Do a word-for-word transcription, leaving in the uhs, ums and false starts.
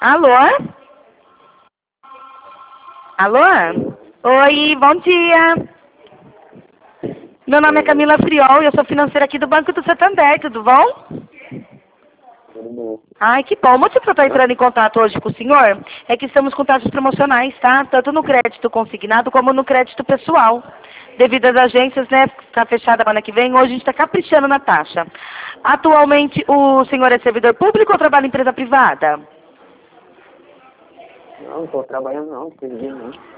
Alô? Alô? Oi, bom dia. Meu nome é Camila Friol e eu sou financeira aqui do Banco do Santander, tudo bom? Tudo bom. Ai, que bom. O motivo que eu estou entrando em contato hoje com o senhor é que estamos com taxas promocionais, tá? Tanto no crédito consignado como no crédito pessoal. Devido às agências, né, ficar fechada semana que vem, hoje a gente está caprichando na taxa. Atualmente, o senhor é servidor público ou trabalha em empresa privada? Não, não tô trabalhando não, perdi não.